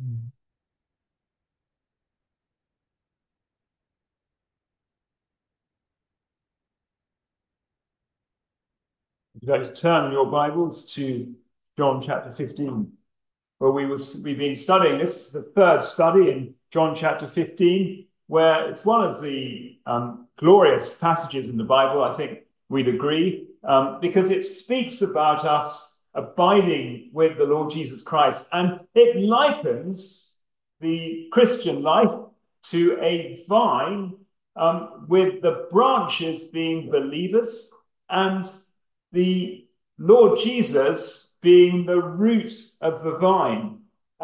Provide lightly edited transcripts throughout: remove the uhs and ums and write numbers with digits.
Mm. If you'd like to turn your Bibles to John chapter 15, where we've been studying. This is the third study in John chapter 15, where it's one of the glorious passages in the Bible, I think we'd agree, because it speaks about us abiding with the Lord Jesus Christ. And it likens the Christian life to a vine, with the branches being believers and the Lord Jesus being the root of the vine.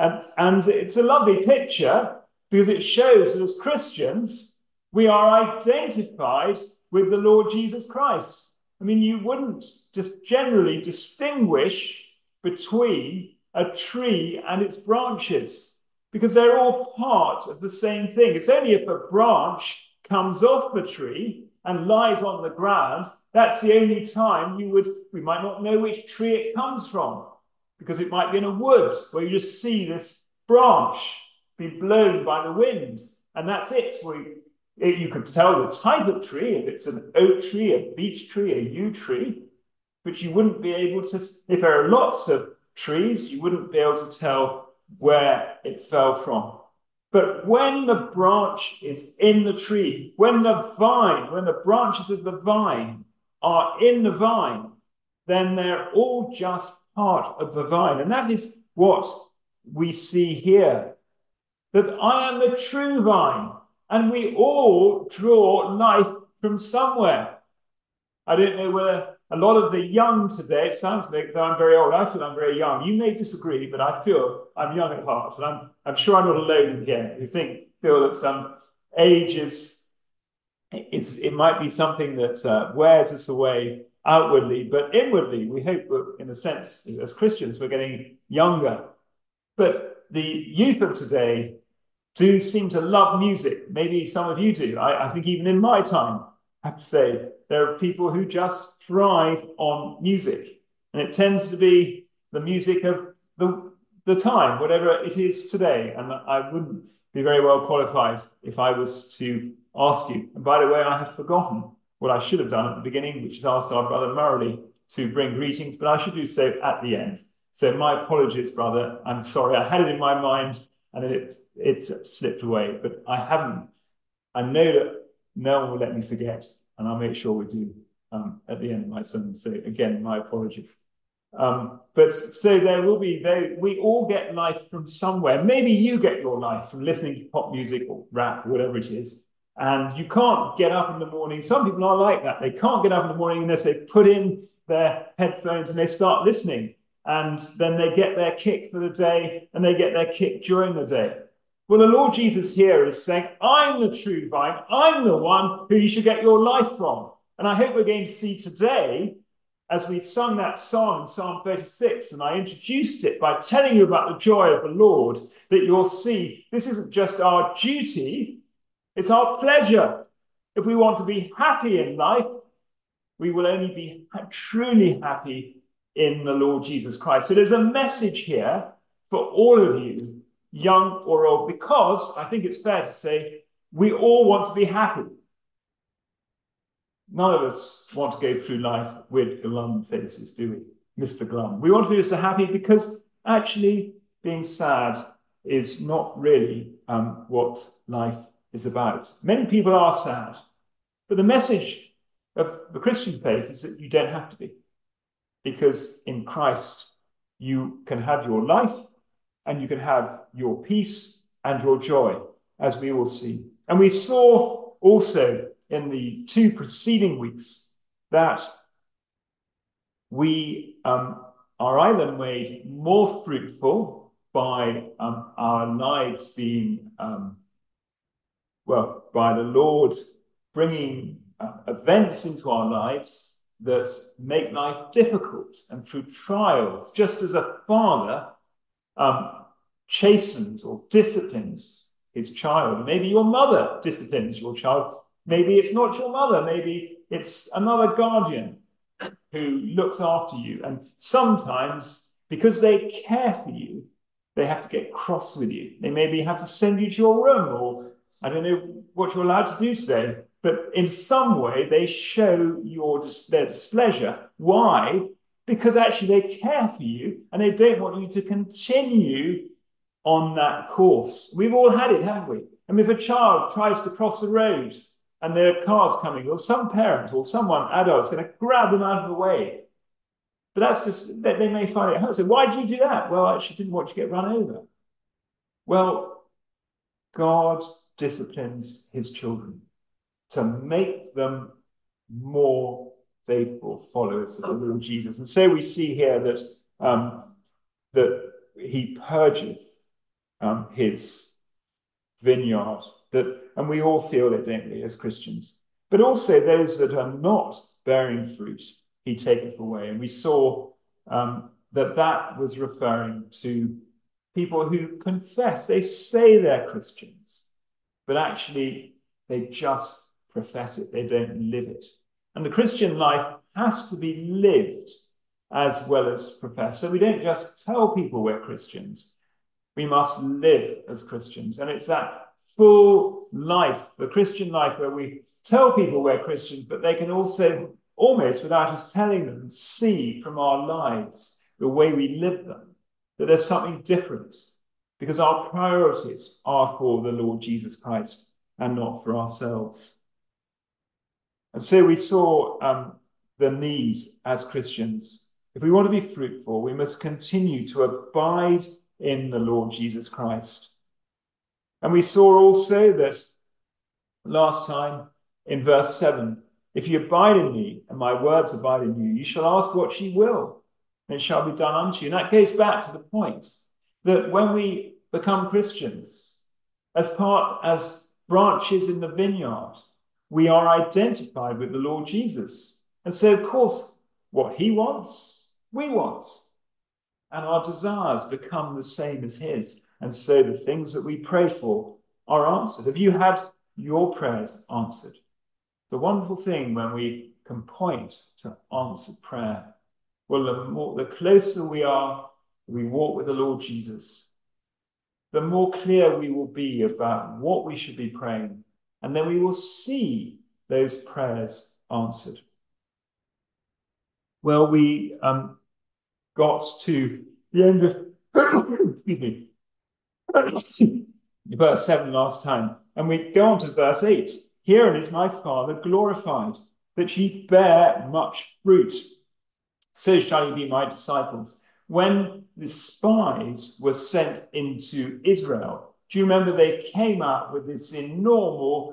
And it's a lovely picture because it shows that as Christians, we are identified with the Lord Jesus Christ. I mean, you wouldn't just generally distinguish between a tree and its branches because they're all part of the same thing. It's only if a branch comes off the tree and lies on the ground, that's the only time we might not know which tree it comes from, because it might be in a wood where you just see this branch be blown by the wind, and that's it. You could tell the type of tree, if it's an oak tree, a beech tree, a yew tree, but you wouldn't be able to, if there are lots of trees, you wouldn't be able to tell where it fell from. But when the branch is in the tree, when the branches of the vine are in the vine, then they're all just part of the vine. And that is what we see here, that I am the true vine, and we all draw life from somewhere. I don't know whether a lot of the young today, it sounds to me as though I'm very old. I feel I'm very young. You may disagree, but I feel I'm young at heart. And I'm sure I'm not alone here who feel that some age it might be something that wears us away outwardly, but inwardly, we hope that in a sense, as Christians, we're getting younger. But the youth of today do seem to love music. Maybe some of you do. I think even in my time, I have to say, there are people who just thrive on music. And it tends to be the music of the time, whatever it is today. And I wouldn't be very well qualified if I was to ask you. And by the way, I have forgotten what I should have done at the beginning, which is asked our brother Murray to bring greetings, but I should do so at the end. So my apologies, brother. I'm sorry. I had it in my mind and it slipped away, but I haven't. I know that no one will let me forget, and I'll make sure we do at the end of my sermon. So again, my apologies. But so we all get life from somewhere. Maybe you get your life from listening to pop music or rap or whatever it is. And you can't get up in the morning. Some people are like that. They can't get up in the morning unless they put in their headphones and they start listening. And then they get their kick for the day and they get their kick during the day. Well, the Lord Jesus here is saying, I'm the true vine. I'm the one who you should get your life from. And I hope we're going to see today, as we sung that song in Psalm 36, and I introduced it by telling you about the joy of the Lord, that you'll see this isn't just our duty, it's our pleasure. If we want to be happy in life, we will only be truly happy in the Lord Jesus Christ. So there's a message here for all of you, young or old, because I think it's fair to say we all want to be happy. None of us want to go through life with glum faces, do we? Mr. Glum. We want to be Mr. Happy because actually being sad is not really what life is about. Many people are sad, but the message of the Christian faith is that you don't have to be, because in Christ you can have your life and you can have your peace and your joy, as we will see. And we saw also in the two preceding weeks that we are either made more fruitful by our lives being, by the Lord bringing events into our lives that make life difficult, and through trials, just as a father chastens or disciplines his child. Maybe your mother disciplines your child. Maybe it's not your mother. Maybe it's another guardian who looks after you. And sometimes, because they care for you, they have to get cross with you. They maybe have to send you to your room, or I don't know what you're allowed to do today. But in some way, they show their displeasure. Why? Because actually they care for you and they don't want you to continue on that course. We've all had it, haven't we? And if a child tries to cross the road and there are cars coming, or some parent or someone adult is going to grab them out of the way. But that's just, they may find it hurt. So why did you do that? Well, I actually didn't want you to get run over. Well, God disciplines his children to make them more faithful followers of the Lord Jesus. And so we see here that he purgeth his vineyard, and we all feel it, don't we, as Christians? But also those that are not bearing fruit, he taketh away. And we saw that was referring to people who confess, they say they're Christians, but actually they just profess it, they don't live it. And the Christian life has to be lived as well as professed. So we don't just tell people we're Christians, we must live as Christians. And it's that full life, the Christian life, where we tell people we're Christians, but they can also, almost without us telling them, see from our lives, the way we live them, that there's something different, because our priorities are for the Lord Jesus Christ and not for ourselves. And so we saw the need as Christians. If we want to be fruitful, we must continue to abide in the Lord Jesus Christ. And we saw also that last time in verse 7, if you abide in me and my words abide in you, you shall ask what ye will, and it shall be done unto you. And that goes back to the point that when we become Christians, as branches in the vineyard, we are identified with the Lord Jesus. And so, of course, what he wants, we want. And our desires become the same as his. And so the things that we pray for are answered. Have you had your prayers answered? The wonderful thing when we can point to answered prayer. Well, the closer we walk with the Lord Jesus, the more clear we will be about what we should be praying. And then we will see those prayers answered. Well, we got to the end of excuse me, verse 7 last time, and we go on to verse 8. Herein is my Father glorified, that ye bear much fruit. So shall ye be my disciples. When the spies were sent into Israel, do you remember they came out with this enormous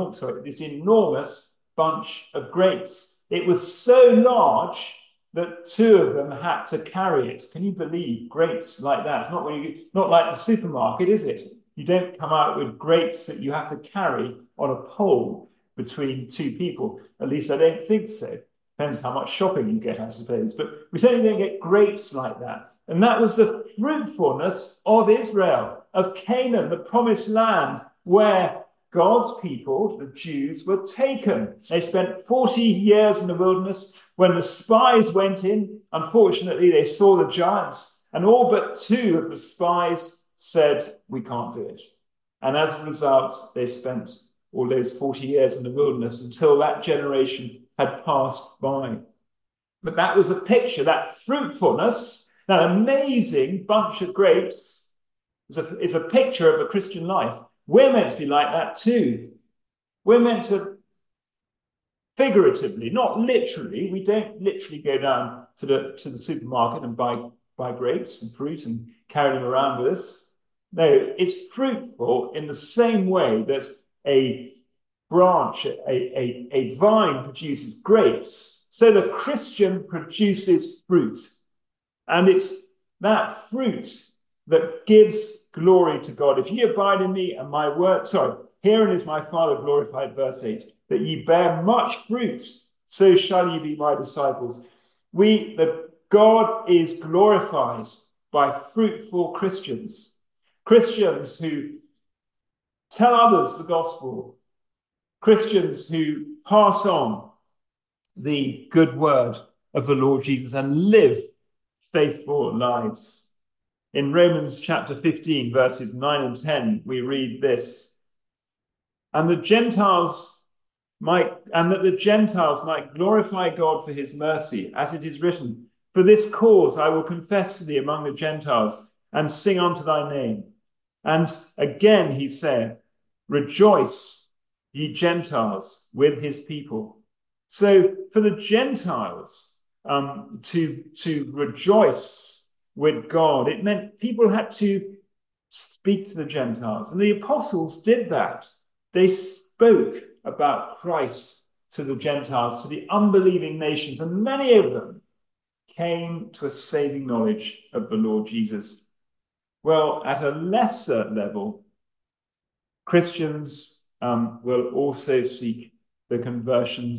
bunch of grapes? It was so large that two of them had to carry it. Can you believe grapes like that? It's not like the supermarket, is it? You don't come out with grapes that you have to carry on a pole between two people. At least I don't think so. Depends how much shopping you get, I suppose. But we certainly don't get grapes like that. And that was the fruitfulness of Israel, of Canaan, the promised land, where God's people, the Jews, were taken. They spent 40 years in the wilderness. When the spies went in, unfortunately, they saw the giants, and all but two of the spies said, we can't do it. And as a result, they spent all those 40 years in the wilderness until that generation had passed by. But that was a picture, that fruitfulness, that amazing bunch of grapes is a picture of a Christian life. We're meant to be like that too. We're meant to figuratively, not literally. We don't literally go down to the supermarket and buy grapes and fruit and carry them around with us. No, it's fruitful in the same way that a branch, a vine produces grapes. So the Christian produces fruit. And it's that fruit that gives glory to God. If ye abide in me and my word, herein is my Father glorified, verse 8, that ye bear much fruit, so shall ye be my disciples. God is glorified by fruitful Christians. Christians who tell others the gospel. Christians who pass on the good word of the Lord Jesus and live faithful lives. In Romans chapter 15, verses 9 and 10, we read this: and that the Gentiles might glorify God for his mercy, as it is written, for this cause I will confess to thee among the Gentiles, and sing unto thy name. And again he saith, rejoice, ye Gentiles, with his people. So for the Gentiles to rejoice with God, it meant people had to speak to the Gentiles. And the apostles did that. They spoke about Christ to the Gentiles, to the unbelieving nations, and many of them came to a saving knowledge of the Lord Jesus. Well, at a lesser level, Christians will also seek the conversion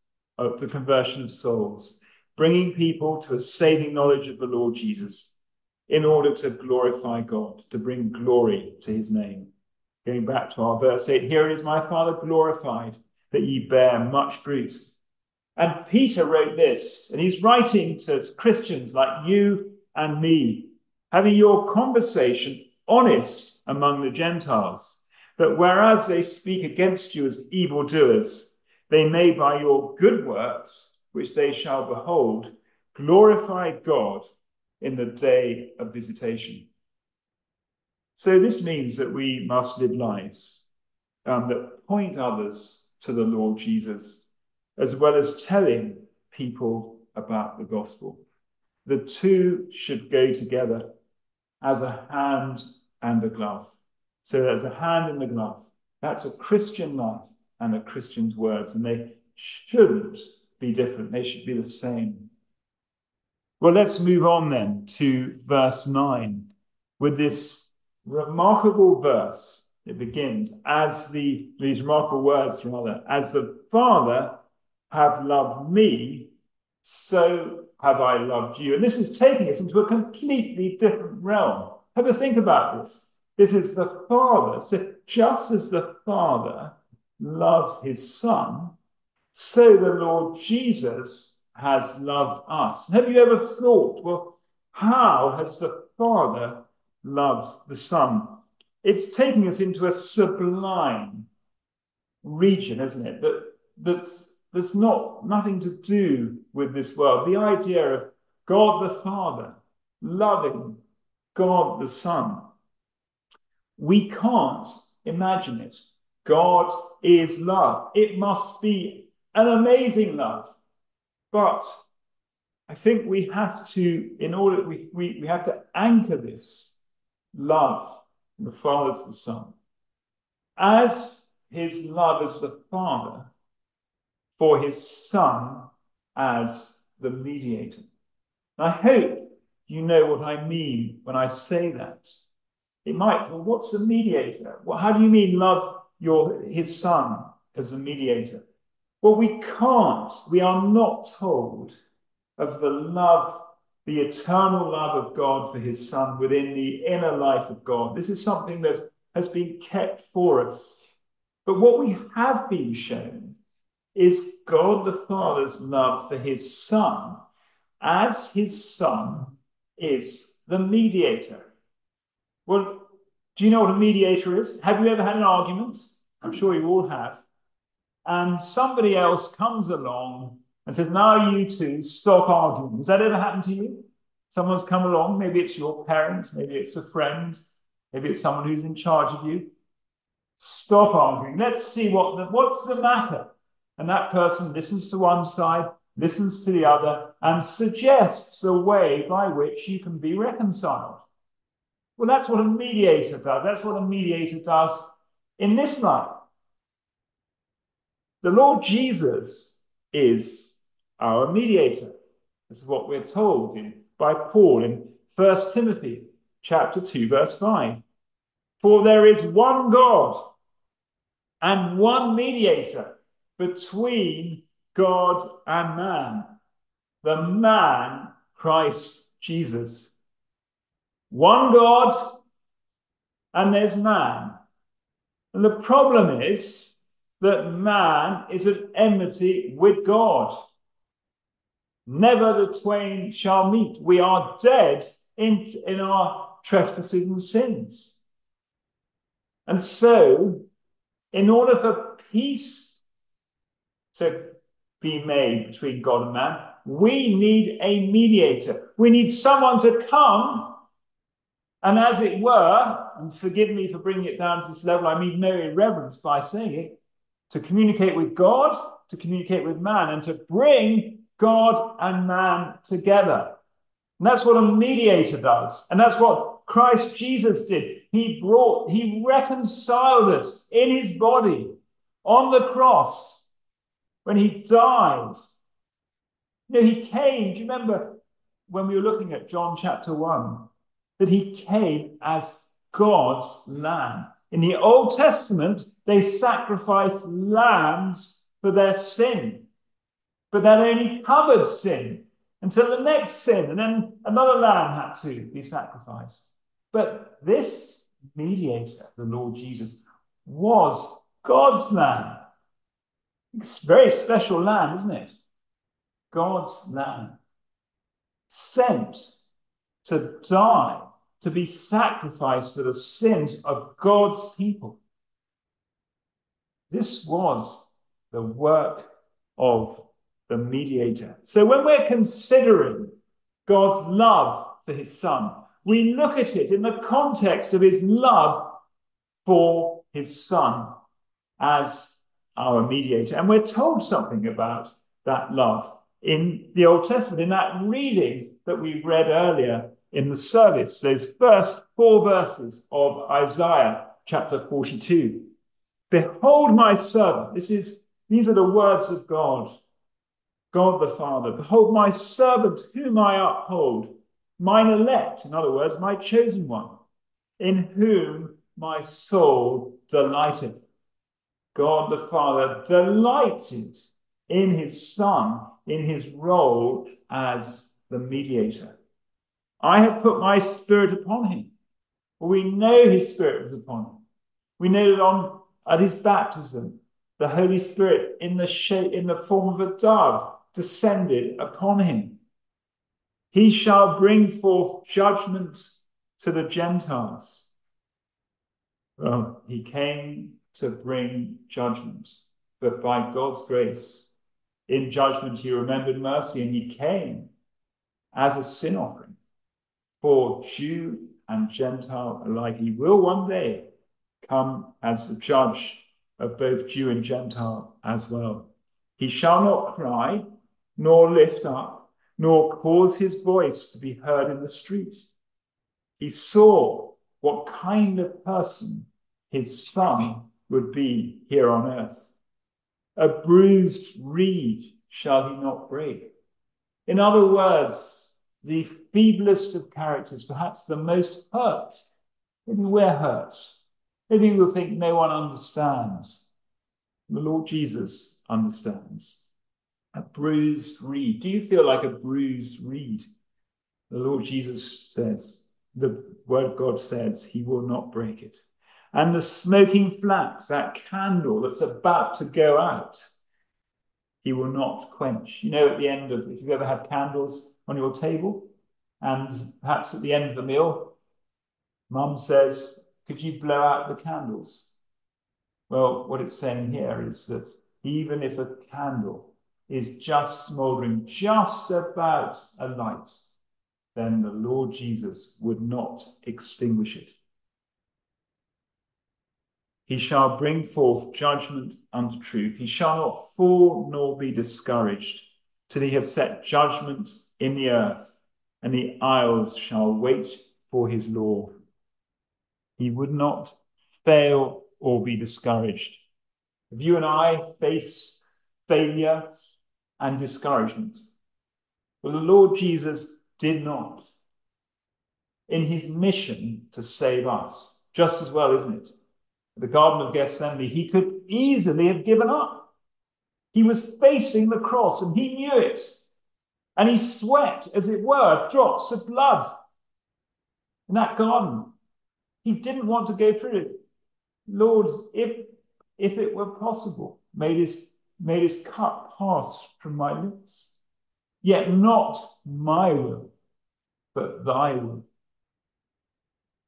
of souls, bringing people to a saving knowledge of the Lord Jesus in order to glorify God, to bring glory to his name. Going back to our verse 8, here it is, my Father glorified, that ye bear much fruit. And Peter wrote this, and he's writing to Christians like you and me, having your conversation honest among the Gentiles, that whereas they speak against you as evildoers, they may by your good works, which they shall behold, glorify God in the day of visitation. So this means that we must live lives that point others to the Lord Jesus, as well as telling people about the gospel. The two should go together as a hand and a glove. So there's a hand in the glove. That's a Christian life and a Christian's words, and they shouldn't be different. They should be the same. Well, let's move on then to verse 9 with this remarkable verse. It begins these remarkable words rather, as the Father have loved me, so have I loved you. And this is taking us into a completely different realm. Have a think about this. This is the Father. So just as the Father loves his Son, so the Lord Jesus has loved us. Have you ever thought, well, how has the Father loved the Son? It's taking us into a sublime region, isn't it? That's nothing to do with this world. The idea of God the Father loving God the Son. We can't imagine it. God is love. It must be an amazing love. But I think we have to, we have to anchor this love from the Father to the Son as his love as the Father for his Son as the mediator. And I hope you know what I mean when I say that. It might, well, what's a mediator? Well, how do you mean love his Son as a mediator? Well, we are not told of the eternal love of God for his Son within the inner life of God. This is something that has been kept for us. But what we have been shown is God the Father's love for his Son, as his Son is the mediator. Well, do you know what a mediator is? Have you ever had an argument? I'm sure you all have. And somebody else comes along and says, now you two stop arguing. Has that ever happened to you? Someone's come along, maybe it's your parents, maybe it's a friend, maybe it's someone who's in charge of you. Stop arguing. Let's see what's the matter. And that person listens to one side, listens to the other, and suggests a way by which you can be reconciled. Well, that's what a mediator does. That's what a mediator does in this life. The Lord Jesus is our mediator. This is what we're told by Paul in 1 Timothy chapter 2, verse 5. For there is one God and one mediator between God and man, the man Christ Jesus. One God, and there's man. And the problem is that man is at enmity with God. Never the twain shall meet. We are dead in our trespasses and sins. And so, in order for peace to be made between God and man, we need a mediator. We need someone to come and, as it were, and forgive me for bringing it down to this level, I mean no irreverence by saying it, to communicate with God, to communicate with man, and to bring God and man together. And that's what a mediator does. And that's what Christ Jesus did. He reconciled us in his body on the cross when he died. He came. Do you remember when we were looking at John chapter 1, that he came as God's lamb? In the Old Testament, they sacrificed lambs for their sin, but that only covered sin until the next sin, and then another lamb had to be sacrificed. But this mediator, the Lord Jesus, was God's lamb. It's a very special lamb, isn't it? God's lamb, sent to die, to be sacrificed for the sins of God's people. This was the work of the mediator. So when we're considering God's love for his son, we look at it in the context of his love for his son as our mediator. And we're told something about that love in the Old Testament, in that reading that we read earlier in the service, those first 4 verses of Isaiah chapter 42. Behold my servant. These are the words of God, God the Father. Behold my servant whom I uphold, mine elect, in other words, my chosen one, in whom my soul delighteth. God the Father delighted in his Son, in his role as the mediator. I have put my Spirit upon him. Well, we know his Spirit was upon him. We know that at his baptism, the Holy Spirit in the form of a dove descended upon him. He shall bring forth judgment to the Gentiles. Well, he came to bring judgment, but by God's grace, in judgment he remembered mercy, and he came as a sin offering for Jew and Gentile alike. He will one day come as the judge of both Jew and Gentile as well. He shall not cry, nor lift up, nor cause his voice to be heard in the street. He saw what kind of person his son would be here on earth. A bruised reed shall he not break. In other words, the feeblest of characters, perhaps the most hurt. Maybe we're hurt. Maybe we'll think no one understands. The Lord Jesus understands. A bruised reed. Do you feel like a bruised reed? The Lord Jesus says, the word of God says, he will not break it. And the smoking flax, that candle that's about to go out, he will not quench. You know, at the end of, if you've ever had candles on your table, and perhaps at the end of the meal, Mum says, could you blow out the candles? Well, what it's saying here is that even if a candle is just smouldering, just about a light, then the Lord Jesus would not extinguish it. He shall bring forth judgment unto truth. He shall not fall nor be discouraged till he have set judgment in the earth, and the isles shall wait for his law. He would not fail or be discouraged. If you and I face failure and discouragement, well, the Lord Jesus did not. In his mission to save us, just as well, isn't it? The Garden of Gethsemane, he could easily have given up. He was facing the cross and he knew it. And he sweat, as it were, drops of blood in that garden. He didn't want to go through it. Lord, if it were possible, may this cup pass from my lips. Yet not my will, but thy will.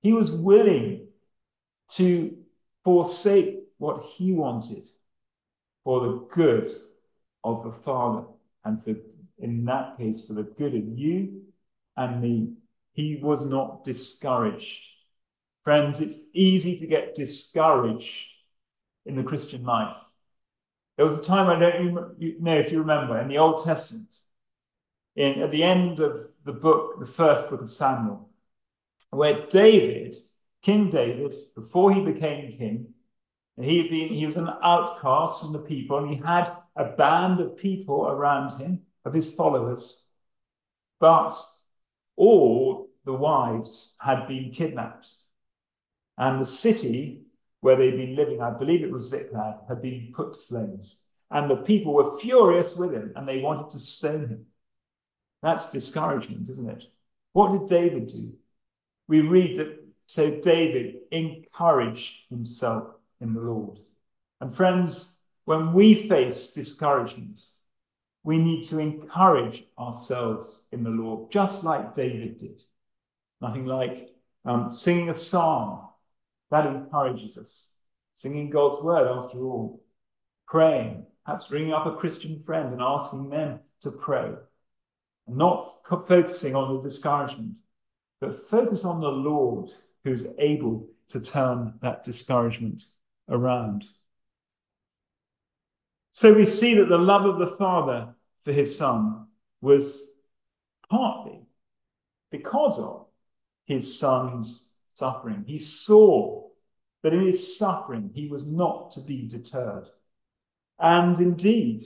He was willing to forsake what he wanted for the good of the Father, and for, in that case, for the good of you and me. He was not discouraged. Friends, it's easy to get discouraged in the Christian life. There was a time, I don't know if you remember, in the Old Testament, at the end of the book, the first book of Samuel, where David, King David, before he became king, and he was an outcast from the people, and he had a band of people around him, of his followers, but all the wives had been kidnapped. And the city where they'd been living, I believe it was Ziklag, had been put to flames. And the people were furious with him, and they wanted to stone him. That's discouragement, isn't it? What did David do? We read that, so David encouraged himself in the Lord. And friends, when we face discouragement, we need to encourage ourselves in the Lord, just like David did. Nothing like singing a psalm. That encourages us. Singing God's word, after all. Praying, perhaps ringing up a Christian friend and asking them to pray. And not focusing on the discouragement, but focus on the Lord, who's able to turn that discouragement around. So we see that the love of the Father for his Son was partly because of his Son's suffering. He saw that in his suffering he was not to be deterred. And indeed,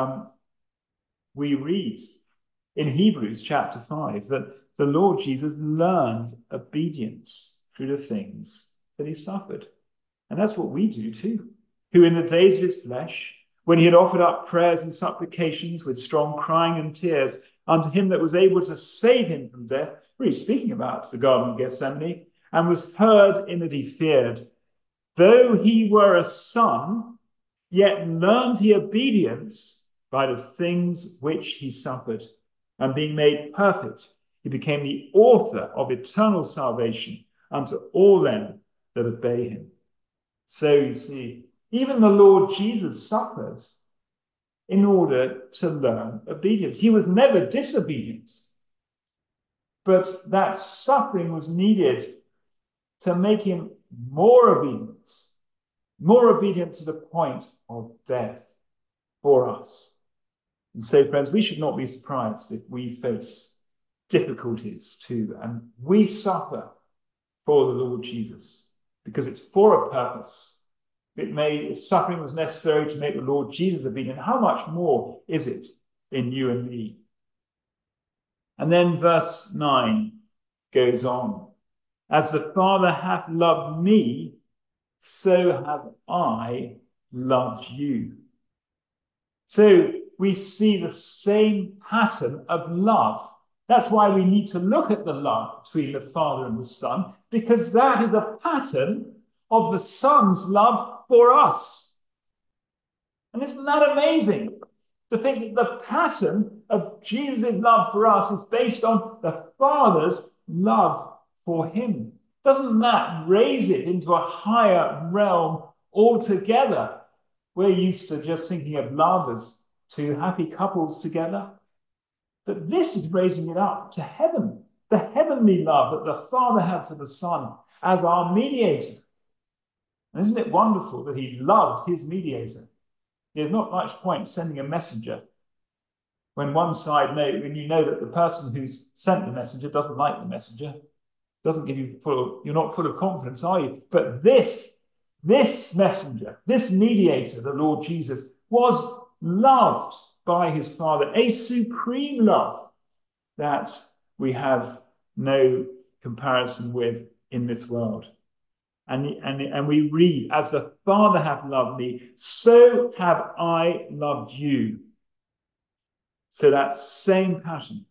we read in Hebrews chapter 5 that the Lord Jesus learned obedience through the things that he suffered. And that's what we do too, who in the days of his flesh, when he had offered up prayers and supplications with strong crying and tears unto him that was able to save him from death, really speaking about the Garden of Gethsemane, and was heard in that he feared, though he were a son, yet learned he obedience by the things which he suffered. And being made perfect, he became the author of eternal salvation unto all them that obey him. So you see, even the Lord Jesus suffered in order to learn obedience. He was never disobedient, but that suffering was needed to make him more obedient to the point of death for us. And so, friends, we should not be surprised if we face difficulties too, and we suffer for the Lord Jesus, because it's for a purpose. If suffering was necessary to make the Lord Jesus obedient, how much more is it in you and me? And then verse 9 goes on. As the Father hath loved me, so have I loved you. So we see the same pattern of love. That's why we need to look at the love between the Father and the Son, because that is a pattern of the Son's love for us. And isn't that amazing? To think that the pattern of Jesus' love for us is based on the Father's love for him. Doesn't that raise it into a higher realm altogether? We're used to just thinking of love as two happy couples together. But this is raising it up to heaven, the heavenly love that the Father had for the Son as our mediator. And isn't it wonderful that he loved his mediator? There's not much point sending a messenger when when you know that the person who's sent the messenger doesn't like the messenger, doesn't give you you're not full of confidence, are you? But this messenger, this mediator, the Lord Jesus, was loved by his Father, a supreme love that we have no comparison with in this world. And we read, as the Father hath loved me, so have I loved you. So that same passion.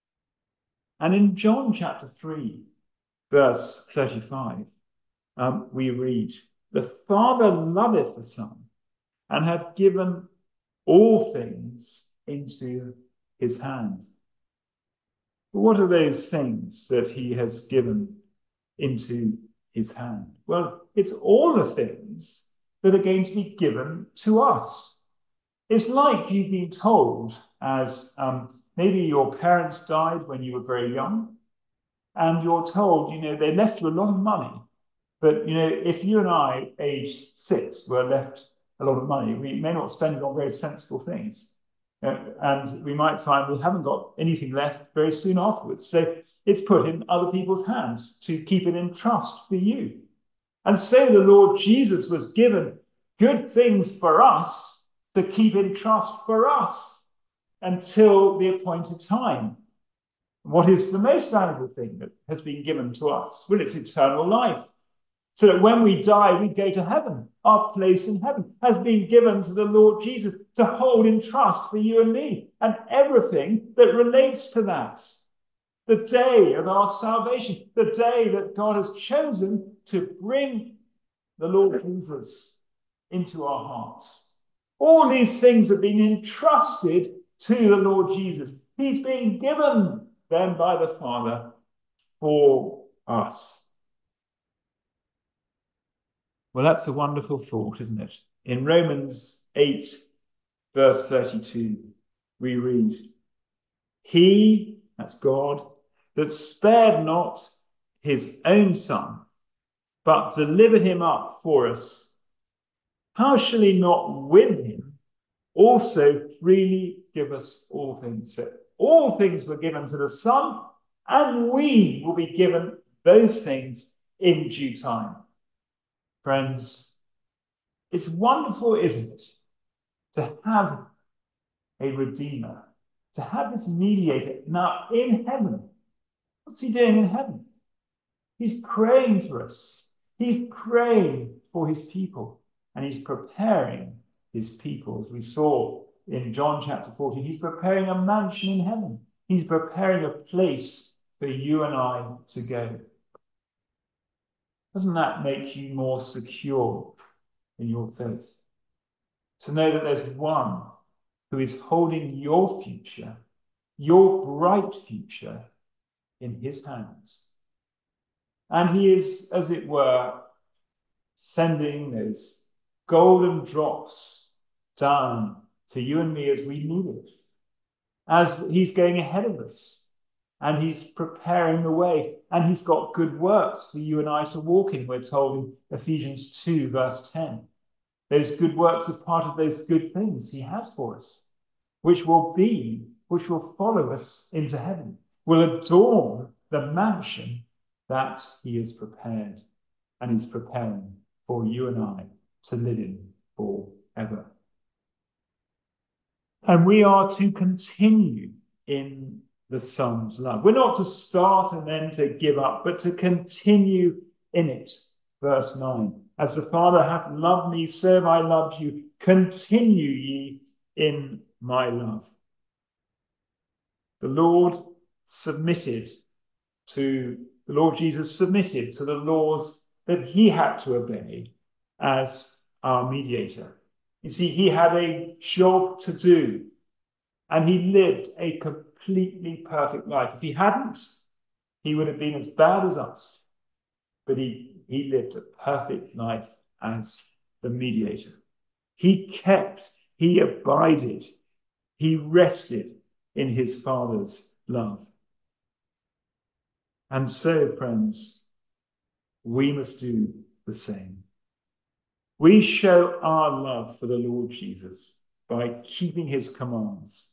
And in John chapter 3, verse 35, we read, the Father loveth the Son, and hath given all things into his hand. But what are those things that he has given into his hand? Well, it's all the things that are going to be given to us. It's like you've been told as maybe your parents died when you were very young, and you're told, they left you a lot of money. But, if you and I, aged 6, were left a lot of money, we may not spend it on very sensible things. And we might find we haven't got anything left very soon afterwards. So it's put in other people's hands to keep it in trust for you. And so the Lord Jesus was given good things for us to keep in trust for us until the appointed time. What is the most valuable thing that has been given to us? Well, it's eternal life. So that when we die, we go to heaven. Our place in heaven has been given to the Lord Jesus to hold in trust for you and me and everything that relates to that. The day of our salvation, the day that God has chosen to bring the Lord Jesus into our hearts. All these things have been entrusted to the Lord Jesus. He's been given them by the Father for us. Well, that's a wonderful thought, isn't it? In Romans 8, verse 32, we read, He, that's God, that spared not his own Son, but delivered him up for us, how shall he not with him also freely give us all things? So all things were given to the Son, and we will be given those things in due time. Friends, it's wonderful, isn't it, to have a Redeemer, to have this mediator now in heaven. What's he doing in heaven? He's praying for us. He's praying for his people, and he's preparing his people. As we saw in John chapter 14, he's preparing a mansion in heaven. He's preparing a place for you and I to go. Doesn't that make you more secure in your faith? To know that there's one who is holding your future, your bright future, in his hands. And he is, as it were, sending those golden drops down to you and me as we need it, as he's going ahead of us. And he's preparing the way. And he's got good works for you and I to walk in, we're told in Ephesians 2, verse 10. Those good works are part of those good things he has for us, which will follow us into heaven, will adorn the mansion that he has prepared, and he's preparing for you and I to live in forever. And we are to continue in the Son's love. We're not to start and then to give up, but to continue in it. Verse 9, as the Father hath loved me, so have I loved you. Continue ye in my love. The Lord Jesus submitted to the laws that he had to obey as our mediator. You see, he had a job to do, and he lived a completely perfect life. If he hadn't, he would have been as bad as us. But he lived a perfect life as the mediator. He abided, he rested in his Father's love. And so, friends, we must do the same. We show our love for the Lord Jesus by keeping his commands.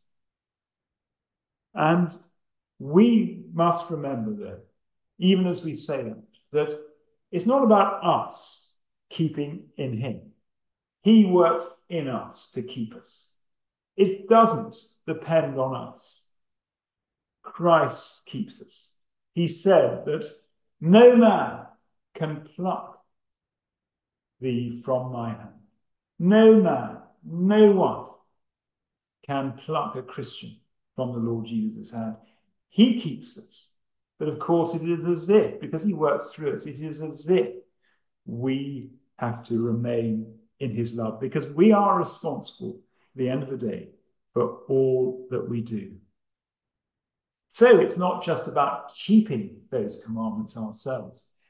And we must remember, though, even as we say that it's not about us keeping in him. He works in us to keep us. It doesn't depend on us. Christ keeps us. He said that no man can pluck thee from my hand. No man, no one can pluck a Christian from the Lord Jesus' hand. He keeps us. But of course, it is as if, because he works through us, it is as if we have to remain in his love, because we are responsible at the end of the day for all that we do. So it's not just about keeping those commandments ourselves.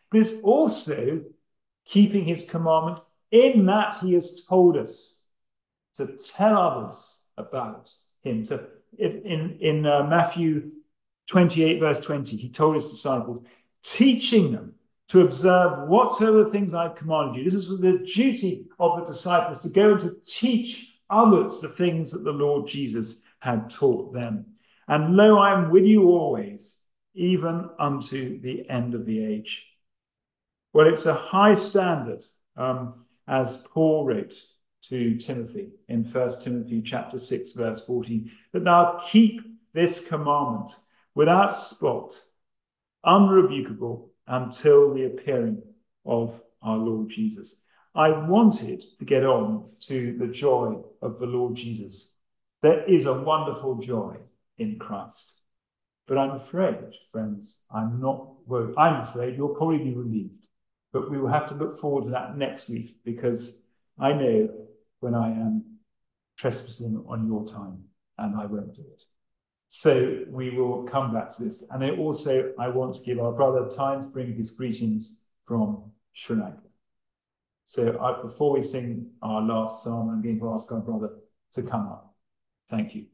but it's also keeping his commandments, in that he has told us to tell others about him. In Matthew 28, verse 20, he told his disciples, teaching them to observe whatsoever things I've commanded you. This is the duty of the disciples, to go and to teach others the things that the Lord Jesus had taught them. And lo, I am with you always, even unto the end of the age. Well, it's a high standard, as Paul wrote to Timothy in 1 Timothy chapter 6, verse 14, that thou keep this commandment without spot, unrebukable, until the appearing of our Lord Jesus. I wanted to get on to the joy of the Lord Jesus. There is a wonderful joy in Christ. But I'm afraid, friends, I'm afraid you'll probably be relieved. But we will have to look forward to that next week, because I know when I am trespassing on your time, and I won't do it. So we will come back to this. And I want to give our brother time to bring his greetings from Sri Lanka. So before we sing our last psalm, I'm going to ask our brother to come up. Thank you.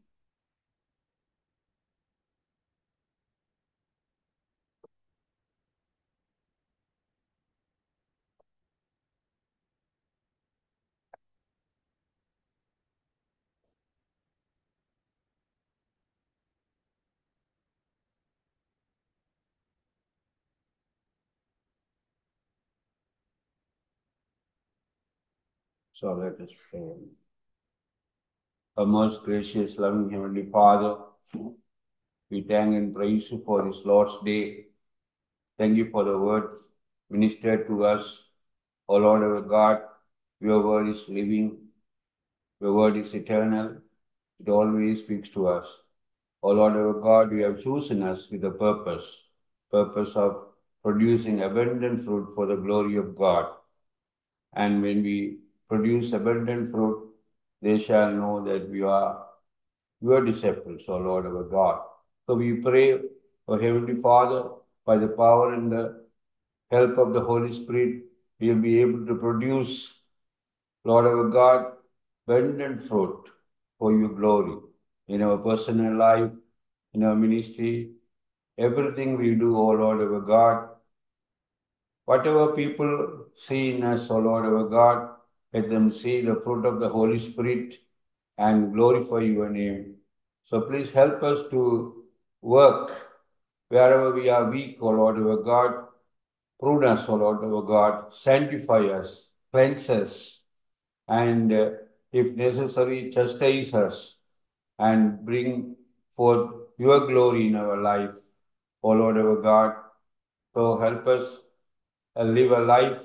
So let us pray. Our most gracious, loving Heavenly Father, we thank and praise you for this Lord's Day. Thank you for the word ministered to us. O Lord our God, your word is living, your word is eternal, it always speaks to us. O Lord our God, you have chosen us with a purpose of producing abundant fruit for the glory of God. And when we produce abundant fruit, they shall know that we are your disciples, O Lord our God. So we pray, O Heavenly Father, by the power and the help of the Holy Spirit, we will be able to produce, Lord our God, abundant fruit for your glory in our personal life, in our ministry, everything we do, O Lord our God. Whatever people see in us, O Lord our God, let them see the fruit of the Holy Spirit and glorify your name. So please help us to work wherever we are weak, O Lord our God. Prune us, O Lord our God. Sanctify us, cleanse us, and if necessary, chastise us and bring forth your glory in our life, O Lord our God. So help us live a life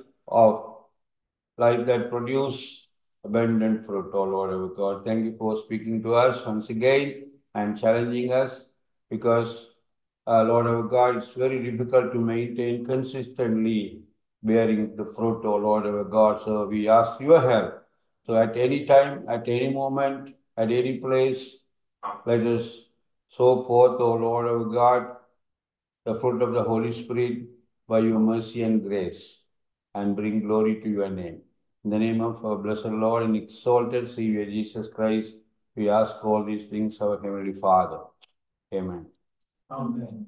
that produce abundant fruit, O Lord our God. Thank you for speaking to us once again and challenging us, because, Lord our God, it's very difficult to maintain consistently bearing the fruit, O Lord our God. So we ask your help. So at any time, at any moment, at any place, let us show forth, O Lord our God, the fruit of the Holy Spirit by your mercy and grace, and bring glory to your name. In the name of our blessed Lord and exalted Savior Jesus Christ, we ask all these things, our Heavenly Father. Amen. Amen.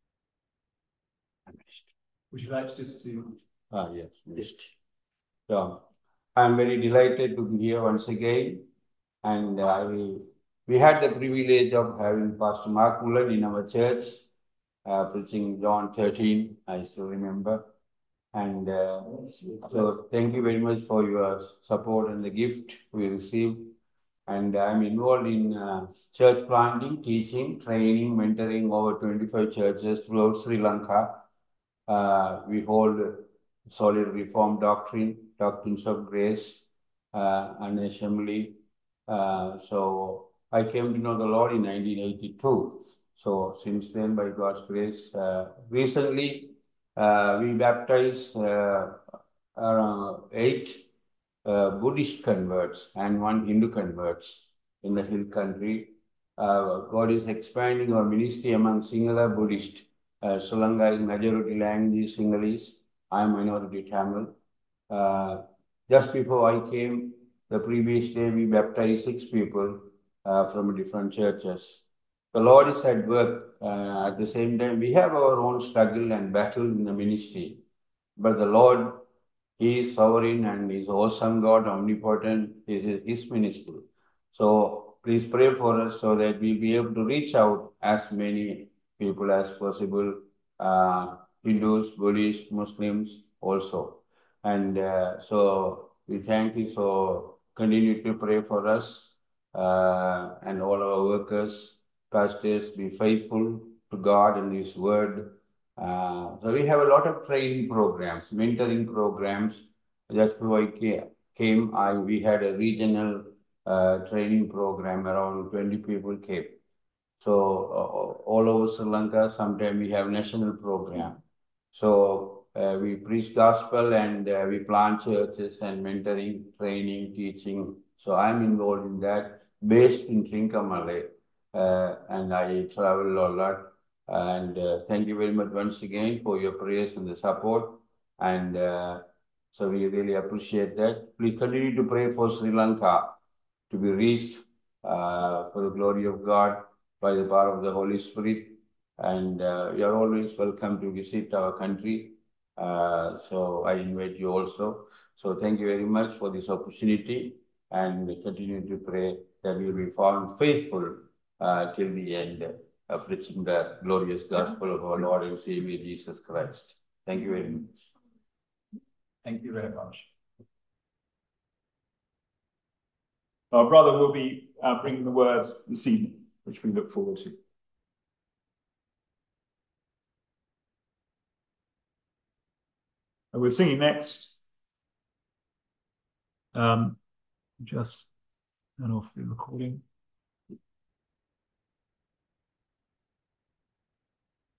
Would you like just to? Yes. So, I'm very delighted to be here once again, and we had the privilege of having Pastor Mark Mullen in our church, preaching John 13, I still remember. And so thank you very much for your support and the gift we received. And I'm involved in church planting, teaching, training, mentoring over 25 churches throughout Sri Lanka. We hold solid Reformed doctrines of grace, and assembly. So I came to know the Lord in 1982. So since then, by God's grace, recently we baptized around 8 Buddhist converts and 1 Hindu converts in the hill country. God is expanding our ministry among Sinhala Buddhist. Sri Lanka is majority language is Sinhalese, I'm minority Tamil. Just before I came, the previous day we baptized 6 people from different churches. The Lord is at work. At the same time, we have our own struggle and battle in the ministry. But the Lord, He is sovereign and He is awesome God, omnipotent. This is His ministry. So please pray for us so that we'll be able to reach out as many people as possible, Hindus, Buddhists, Muslims also. And so we thank you. So continue to pray for us and all our workers, pastors, be faithful to God and His word. So we have a lot of training programs, mentoring programs. Just before I came, we had a regional training program. Around 20 people came. So all over Sri Lanka, sometimes we have national program. So we preach gospel and we plant churches and mentoring, training, teaching. So I'm involved in that, based in Trincomalee, and I travel a lot. And thank you very much once again for your prayers and the support. And so we really appreciate that. Please continue to pray for Sri Lanka to be reached for the glory of God by the power of the Holy Spirit. And you are always welcome to visit our country. So I invite you also. So thank you very much for this opportunity, and we continue to pray that we will be found faithful till the end of preaching the glorious gospel of our Lord and Savior Jesus Christ. Thank you very much. Thank you very much. Our brother will be bringing the words this evening, which we look forward to. And we're singing next. Just turn off the recording.